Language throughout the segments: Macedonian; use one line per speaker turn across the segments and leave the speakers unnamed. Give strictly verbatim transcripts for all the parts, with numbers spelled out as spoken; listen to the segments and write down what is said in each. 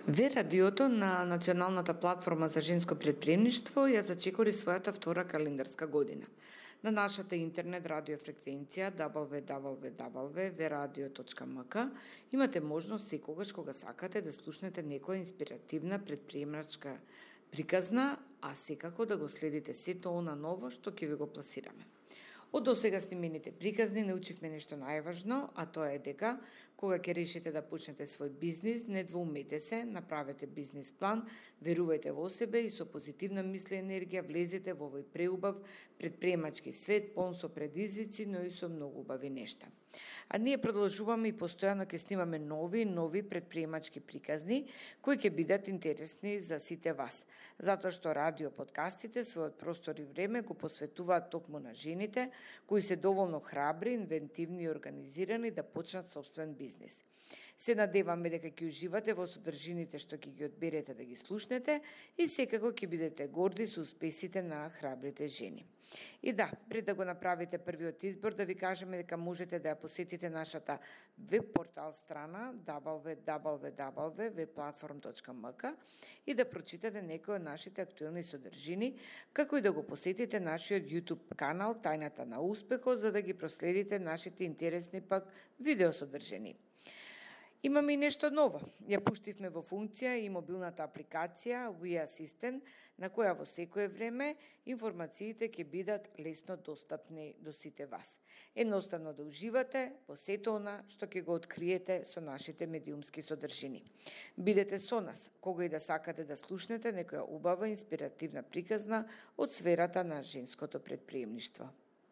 Ве радиото на Националната платформа за женско предприемништво ја зачекори својата втора календарска година. На нашата интернет радиофреквенција дабл ю дабл ю дабл ю точка ве радио точка ем ка имате можност секогаш кога сакате да слушнете некоја инспиративна предприемачка приказна, а секако да го следите сето она ново што ќе ви го пласираме. Од досега снимените приказни научивме нешто најважно, а тоа е дека кога ќе решите да почнете свој бизнис, не двоумете се, направете бизнис план, верувајте во себе и со позитивна мисла и енергија влезете во овој преубав предприемачки свет, полн со предизвици, но и со многу убави нешта. А ние продолжуваме и постојано ќе снимаме нови и нови предприемачки приказни кои ќе бидат интересни за сите вас, затоа што радио подкастите својот простор и време го посветуваат токму на жените кои се доволно храбри, инвентивни и организирани да почнат собствен бизнис. Се надеваме дека ќе уживате во содржините што ќе ги одберете да ги слушнете и секако ќе бидете горди со успесите на храбрите жени. И да, пред да го направите првиот избор, да ви кажеме дека можете да ја посетите нашата веб портал страна дабл ю дабл ю дабл ю точка ве платформ точка ем ка и да прочитате некои од нашите актуелни содржини, како и да го посетите нашиот YouTube канал Тајната на успехот, за да ги проследите нашите интересни пак видео содржини. Имаме и нешто ново. Ја пуштивме во функција и мобилната апликација We Assistant, на која во секое време информациите ќе бидат лесно достапни до сите вас. Едноставно да уживате во сето она што ќе го откриете со нашите медиумски содржини. Бидете со нас, кога и да сакате да слушнете некоја убава инспиративна приказна од сферата на женското предприемништво.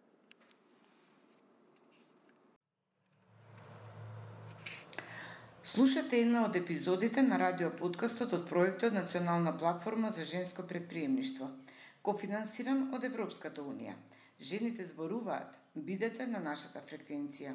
Слушате една од епизодите на радиоподкастот од проектот Национална платформа за женско предприемништво, кофинансиран од Европската унија. Жените зборуваат. Бидете на нашата фреквенција.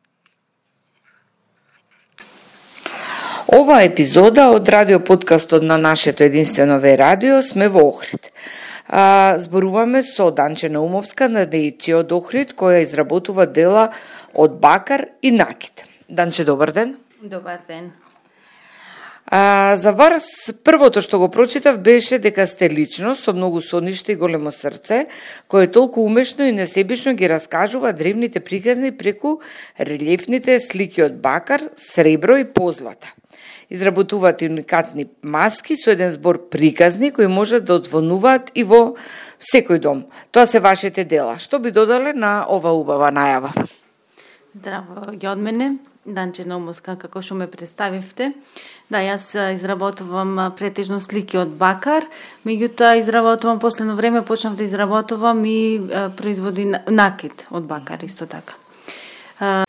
Ова епизода од радиоподкастот на нашето единствено Ве радио сме во Охрид. А, зборуваме со Данче Наумовска на Дејчи од Охрид, која изработува дела од бакар и накид. Данче, добар ден.
Добар ден.
А, за вас првото што го прочитав беше дека сте личност со многу сониште и големо срце, кое толку умешно и несебично ги раскажува древните приказни преку релјефните слики од бакар, сребро и позлата. Изработуваат уникатни маски со еден збор приказни кои можат да одзвонуваат и во секој дом. Тоа се вашите дела. Што би додале на ова убава најава?
Здраво ги од мене. Данче Наумовска, како што ме представивте. Да, јас изработувам претежно слики од бакар, меѓутоа изработувам последно време, почнав да изработувам и а, производи накид од бакар, исто така. А...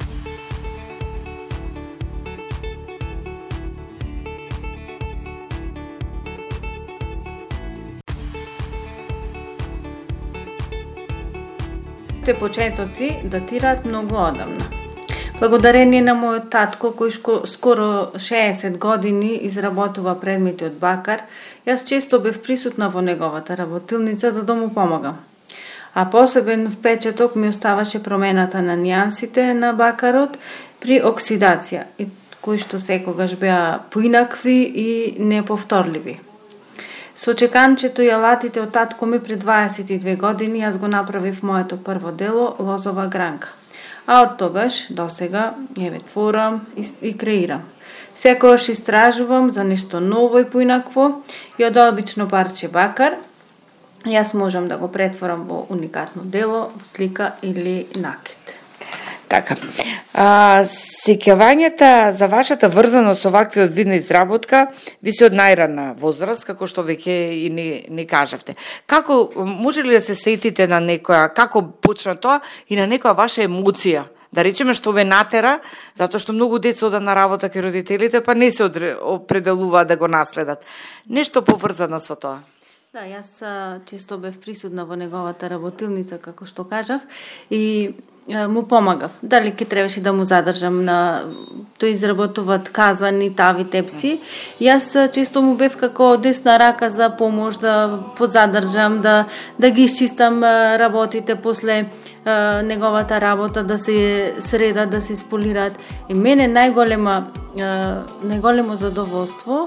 Те почетоци датираат многу одамна. Благодарение на мојот татко, кој скоро шеесет години изработува предмети од бакар, јас често бев присутна во неговата работилница за да му помагам. А посебен впечаток ми оставаше промената на нијансите на бакарот при оксидација, кои што секогаш беа поинакви и неповторливи. Со чеканчето и алатите од татко ми пред дваесет и две години јас го направив моето прво дело Лозова гранка. А од тогаш до сега ја ве творам и, и креирам. Секогаш истражувам за нешто ново и поинакво и од обично парче бакар јас можам да го претворам во уникатно дело, слика или накид.
Така. А, сеќавањата за вашата врзаност со ваквиот вид на изработка ви се од најрана возраст, како што веќе и не, не кажавте. Како, може ли да се сетите на некоја, како почна тоа и на некоја ваша емоција? Да речеме што ве натера, затоа што многу деца одат на работа кај родителите, па не се определуваат да го наследат. Нешто поврзано со тоа?
Да, јас често бев присутна во неговата работилница, како што кажав, и му помагав. Дали ке требаше да му задржам на тој изработуваат казани, тави, тепси. Јас често му бев како десна рака за помош да подзадржам, да да ги исчистам работите после а, неговата работа, да се средат, да се сполираат. И мене најголема а, најголемо задоволство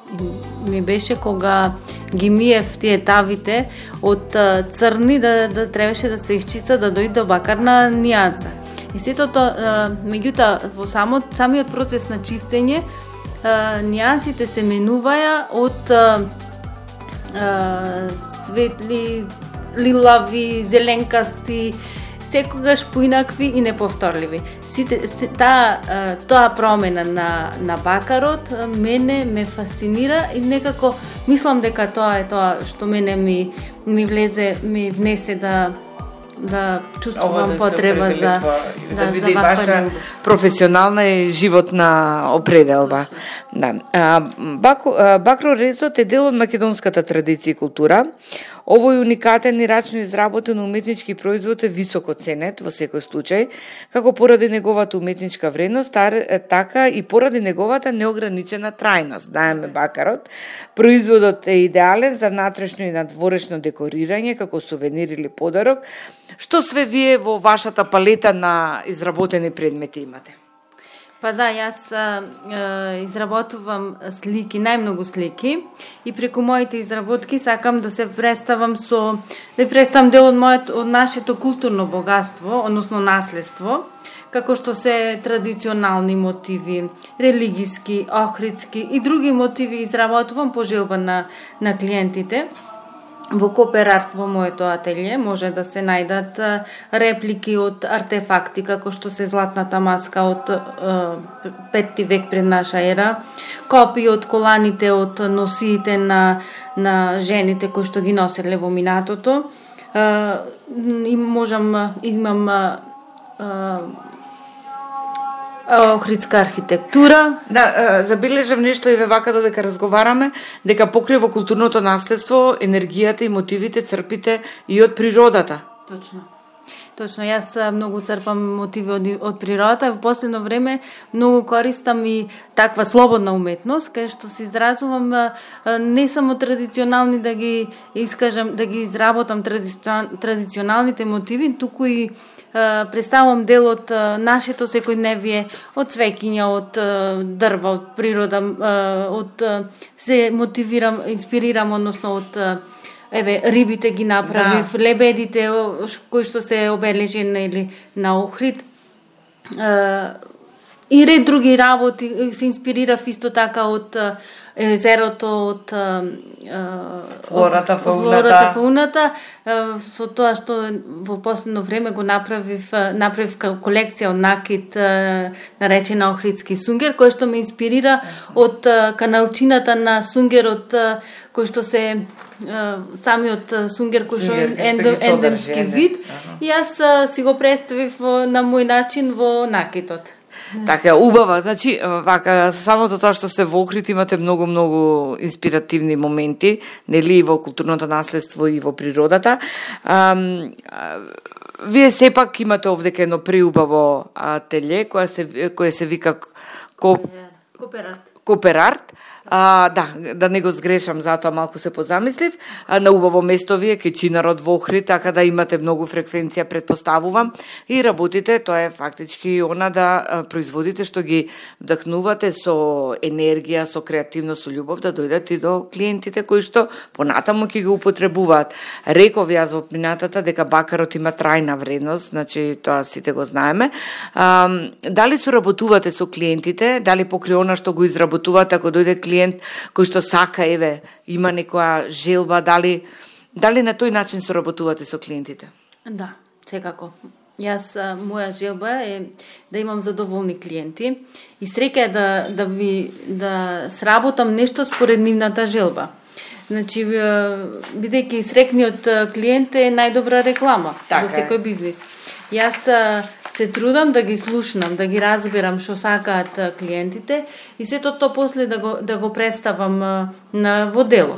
ми беше кога ги миев тие тавите од црни да, да требаше да се исчистат, да дојде до бакарна нијанса. И сето тоа, меѓутоа, во само, самиот процес на чистење, нијансите се менуваја од а, а, светли, лилави, зеленкасти, секогаш поинакви и неповторливи. Сите, таа, тоа промена на, на бакарот мене ме фасцинира и некако мислам дека тоа е тоа што мене ми, ми влезе, ми внесе да да чувствувам да потреба за
да, да биде ваша професионална и животна определба. Да. А, бако, бакрорезот е дел од македонската традиција и култура. Овој уникатен и рачно изработен уметнички производ е високо ценет во секој случај, како поради неговата уметничка вредност, така и поради неговата неограничена трајност. Знаеме бакарот. Производот е идеален за внатрешно и надворешно декорирање, како сувенир или подарок. Што све вие во вашата палета на изработени предмети имате?
Па да, јас а, изработувам слики, најмногу слики, и преку моите изработки сакам да се представам со да представам дел од моето од нашето културно богатство, односно наследство, како што се традиционални мотиви, религиски, охридски и други мотиви изработувам по желба на на клиентите. Во Кооперарт, во моето ателје, може да се најдат реплики од артефакти, како што се златната маска од петти век пред наша ера, копии од коланите од носиите на, на жените кои што ги носеле во минатото. И можам, имам охридска архитектура.
Да, забележав нешто и ве вака додека разговараме, дека покрај во културното наследство, енергијата и мотивите црпите и од природата.
Точно. Точно, јас многу црпам мотиви од, од природата. Во последно време многу користам и таква слободна уметност, кај што се изразувам не само традиционални да ги искажам, да ги изработам традиционалните мотиви, туку и представувам дел од нашето секојдневие, од цвеќиња, од дрва, од природа, од се мотивирам, инспирирам, односно од еве рибите ги направив, да. Лебедите кои што се обележени или на Охрид. И ред други работи, се инспирирав исто така од езерото, од
флората,
флората, фауната, со тоа што во последно време го направив, направив колекција од накит наречена Охридски сунгер, кој што ме инспирира од каналчината на сунгерот кој што се самиот сунгер кој што е ендем, ендемски вид. И јас си го представив на мој начин во накитот.
Така, убава. Значи, вака, самото тоа што сте во Охрид имате многу-многу инспиративни моменти, нели, во културното наследство и во природата. А, вие сепак имате овдека едно преубаво ателје, која се, која се вика Коп...
Кооперарт.
Кооперарт. А, да, да не го сгрешам, затоа малку се позамислив. А, на убаво место вие, Кечинарот во Охрид, така да имате многу фреквенција, предпоставувам, и работите, тоа е фактички она да а, производите што ги вдахнувате со енергија, со креативност, со љубов, да дојдат и до клиентите кои што понатаму ќе ги употребуваат. Реков јас во минатата дека бакарот има трајна вредност, значи тоа сите го знаеме. А, дали соработувате со клиентите, дали покрај она што го изработувате, ако дојде клиент кој што сака, еве, има некоја желба, дали дали на тој начин соработувате со клиентите?
Да, секако. Јас, моја желба е да имам задоволни клиенти и среќа е да да ви да сработам нешто според нивната желба. Значи, бидејќи среќниот клиент е најдобра реклама така за секој бизнис. Јас се трудам да ги слушнам, да ги разберам што сакаат клиентите и сето тоа после да го да го представам на во дело.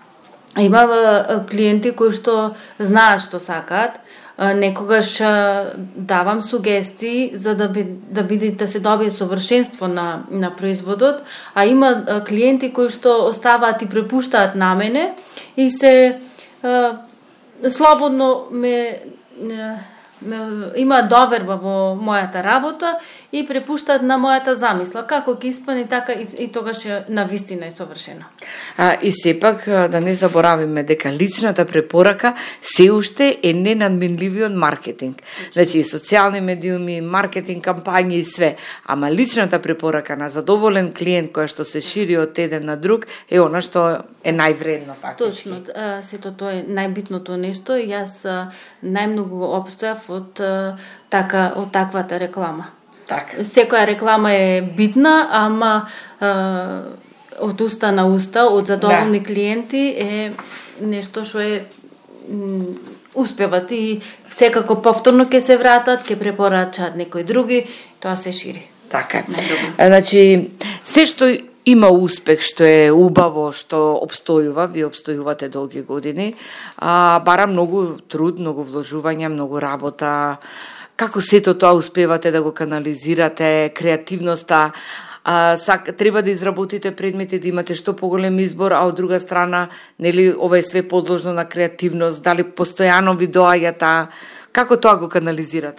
Има клиенти кои што знаат што сакаат, некогаш давам сугестии за да би, да биде да се добие совршенство на на производот, а има клиенти кои што оставаат и препуштаат на мене и се слободно ме има доверба во мојата работа и препуштаат на мојата замисла. Како ќе исполни, така и, и тогаш е навистина е совршено.
А, и сепак да не заборавиме дека личната препорака се уште е ненадменливиот маркетинг. Значи и социјални медиуми, маркетинг кампањи и све, ама личната препорака на задоволен клиент која што се шири од еден на друг е она што е највредно фактички.
Точно, сето тоа е најбитното нешто и јас најмногу обстојав од така од таквата реклама.
Так.
Секоја реклама е битна, ама а, од уста на уста, од задоволни да. клиенти е нешто што е м, успеват и секако повторно ќе се вратат, ќе препорачаат некои други, тоа се шири.
Така. Значи, се што има успех, што е убаво, што обстојува, вие обстојувате долги години, а, бара многу труд, многу вложување, многу работа. Како сето тоа успевате да го канализирате, креативноста, а, сак, треба да изработите предмети, да имате што поголем избор, а од друга страна, нели, ова е све подложно на креативност, дали постојано ви доаѓа таа, како тоа го канализирате?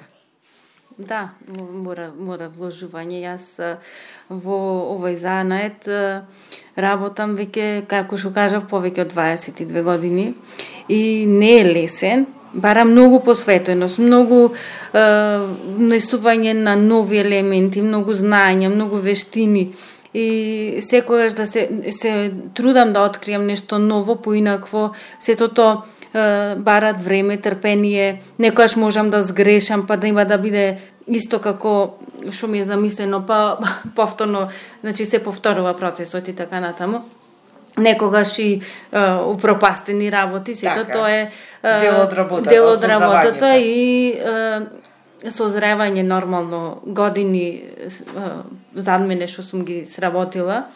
Да, мора, мора вложување. Јас во овој занает работам веќе, како што кажав, повеќе од дваесет и две години и не е лесен, бара многу посветеност, многу е, несување на нови елементи, многу знаења, многу вештини и секогаш да се, се трудам да откријам нешто ново, поинакво, сето тоа барат време, трпение, некојаш можам да сгрешам, па да има да биде исто како што ми е замислено, па повторно, значи се повторува процесот и така натаму. Некогаш и е, упропастени работи, сето
така,
тоа е,
е дел од работата,
дел од работата и е, созревање нормално години е, зад мене што сум ги сработила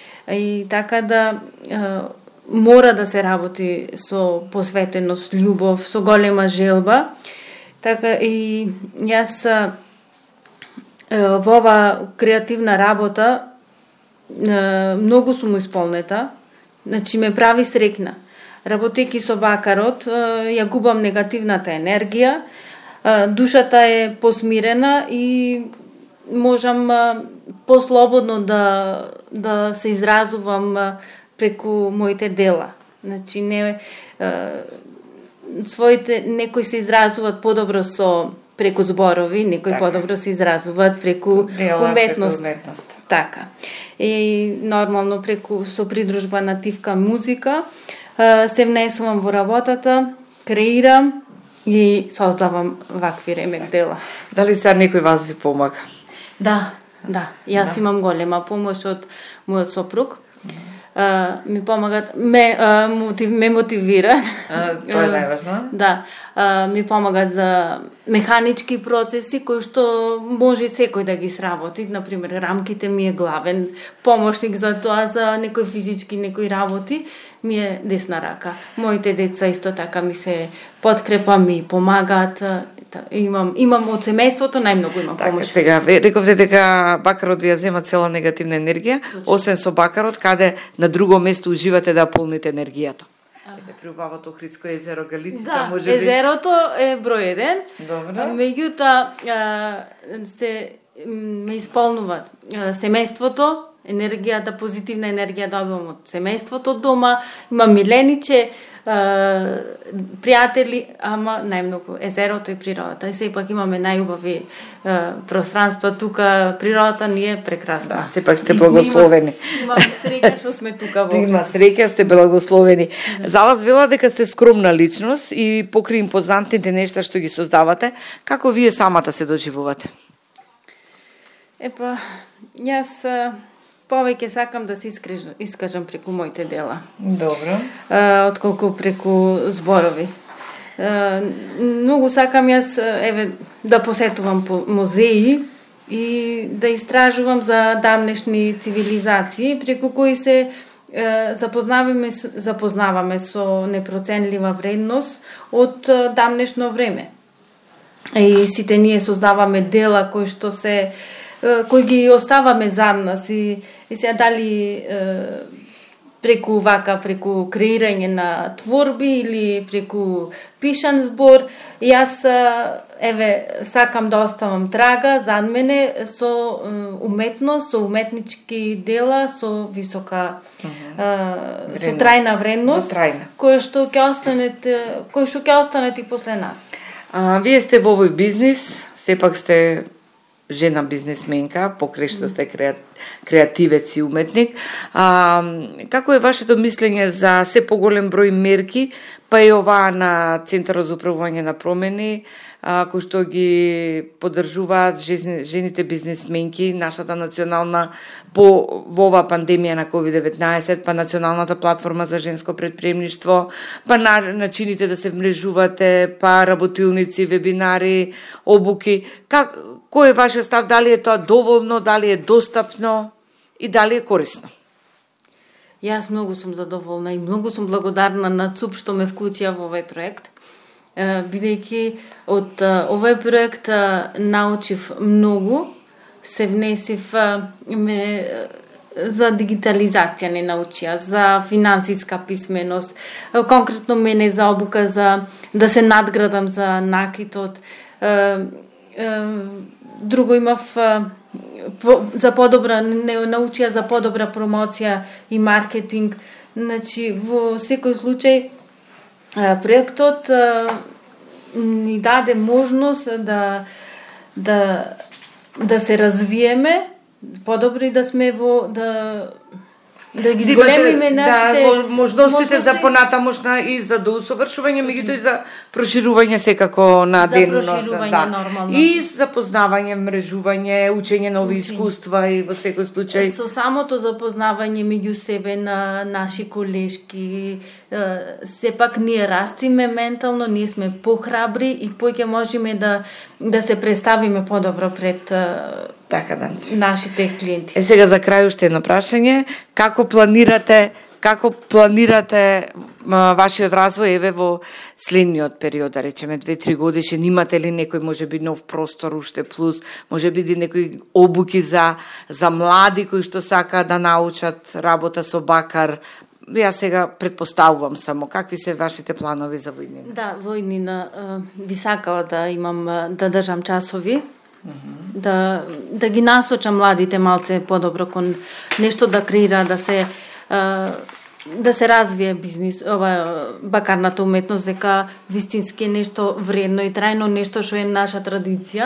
и така да е, мора да се работи со посветеност, љубов, со голема желба. Така и јас е, во ова креативна работа е, многу сум исполнета. Значи ме прави срекна. Работејќи со бакарот, ја губам негативната енергија, душата е посмирена и можам послободно да, да се изразувам преку моите дела. Значи не своите некои се изразуваат подобро со преку зборови, некои така. Подобро се изразуваат преку дела, уметност. Преку уметност. Така. И нормално преку со придружба на тивка музика се внесувам во работата, креирам и создавам вакви ремек дела.
Дали сега некој вас ви помага?
Да, да. Јас да. Имам голема помош од мојот сопруг. Uh, ми помагат, ме, uh, мотив, ме мотивира.
Uh, тоа е најважно.
Да, uh, ми помагат за механички процеси кои што може секој да ги сработи. Например, рамките ми е главен помошник за тоа, за некои физички, некои работи ми е десна рака. Моите деца исто така ми се подкрепа, ми помагаат. Имам имам од семејството најмногу имам помош.
Така, сега рековте дека бакарот ви ја зема цела негативна енергија, точно. Освен со бакарот, каде на друго место уживате да полните енергијата? Е се приубавото Охридско езеро, Галичица,
да,
може би?
Езерото е број еден.
Добро.
Меѓутоа се ме исполнуваат семејството, енергијата, позитивна енергија добивам од семејството дома, имам милениче, пријатели, ама најмногу езерото и природата. И сепак имаме најубави пространства тука, природата ни е прекрасна.
Да, сепак сте благословени.
Имаме среќа што сме тука во.
Има среќа, сте благословени. Да. За вас вела дека сте скромна личност и покри импозантните нешта што ги создавате, како вие самата се доживувате?
Епа, јас повеќе сакам да се искажам, искажам преку моите дела.
Добро.
А, отколку преку зборови. А, многу сакам јас еве да посетувам по музеи и да истражувам за давнешни цивилизации преку кои се е, запознаваме запознаваме со непроценлива вредност од давнешно време. И сите ние создаваме дела кои што се кои ги оставаме зад нас и, и сега дали е, преку вака, преку креирање на творби или преку пишан збор. Јас, еве, сакам да оставам трага зад мене со уметност, со уметнички дела, со висока, uh-huh. со трајна вредност, која што ќе останете, кој што ќе останете и после нас.
А, вие сте во овој бизнис, сепак сте жена бизнесменка, покрај што сте креативец и уметник. А, како е вашето мислење за се поголем број мерки, па и оваа на Центарот за управување на промени, а, кои што ги поддржуваат жените бизнесменки, нашата национална по во оваа пандемија на ковид деветнаесет, па националната платформа за женско предприемништво, па на, начините да се вмрежувате, па работилници, вебинари, обуки. Как кој е вашиот став, дали е тоа доволно, дали е достапно и дали е корисно?
Јас многу сум задоволна и многу сум благодарна на ЦУП што ме вклучија во овој проект, бидејќи од овој проект научив многу, се внесив ме за дигитализација не научија, за финансиска писменост, конкретно мене за обука за да се надградам за накитот. Друго имав за подобра, не научија за подобра промоција и маркетинг. Значи, во секој случај, проектот ни даде можност да, да, да се развиеме, подобро и да сме во, да, да ги зголемиме нашите
да, можностите за понатамошна и за доусовршување, меѓутоа и за проширување секако на
за
ден.
Проширување,
да.
нормално.
И запознавање, мрежување, учење нови искуства и во секој случај.
Со самото запознавање меѓу себе на наши колешки, сепак ние растиме ментално, ние сме похрабри и поќе можеме да да се представиме подобро пред
така, Данче,
нашите клиенти.
Е, сега за крај уште едно прашање, како планирате како планирате м, вашиот развој еве во следниот период, да речеме две-три годишен, имате ли некој можеби нов простор уште плюс, можеби некои обуки за за млади кои што сакаат да научат работа со бакар? Јас сега предпоставувам само, какви се вашите планови за војнина?
Да, војнина би сакала да имам, да држам часови, mm-hmm. да, да ги насочам младите малце подобро кон нешто да креира, да се да се развие бизнис, ова бакарната уметност, дека вистински е нешто вредно и трајно, нешто што е наша традиција.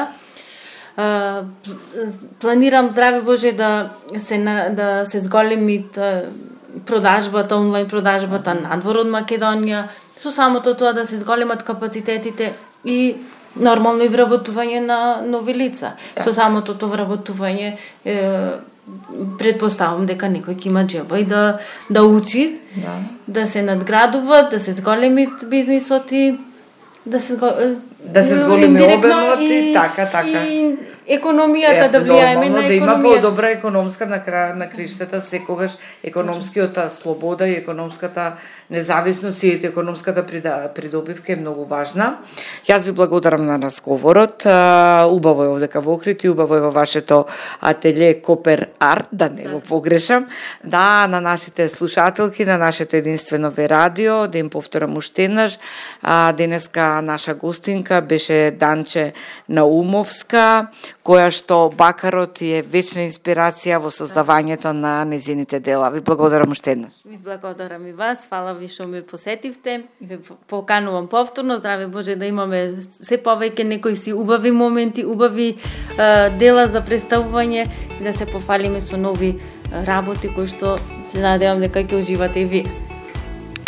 Планирам, здраве Боже, да се да се зголеми продажбата, онлайн продажбата надвор од Македонија, со самото тоа да се зголемат капацитетите и нормално и вработување на нови лица. Да. Со самото тоа вработување е, предпоставам дека некој ќе има джеба и да да учи, да, да се надградува, да се зголеми бизнисот и да се
да се зголеми обемот и така така.
И економијата е, да влијаеме на економијата.
Да има подобра економска на крај на криштата, секогаш економскиот слобода и економската независност и економската придобивка е многу важна. Јас ви благодарам на разговорот. Убаво е овдека во Охрид и убаво е во вашето ателје Копер Арт, да не го погрешам. Да, на нашите слушателки, на нашето единствено ве радио, да им повторам уште еднаш. Денеска наша гостинка беше Данче Наумовска, која што бакарот е вечна инспирација во создавањето на незините дела. Ви благодарам уште еднаш.
Ви благодарам и вас, фала ви што ме посетивте. Ви поканувам повторно, здраве Боже да имаме се повеќе некои си убави моменти, убави е, дела за представување и да се пофалиме со нови работи кои што се надевам дека ќе уживате и вие.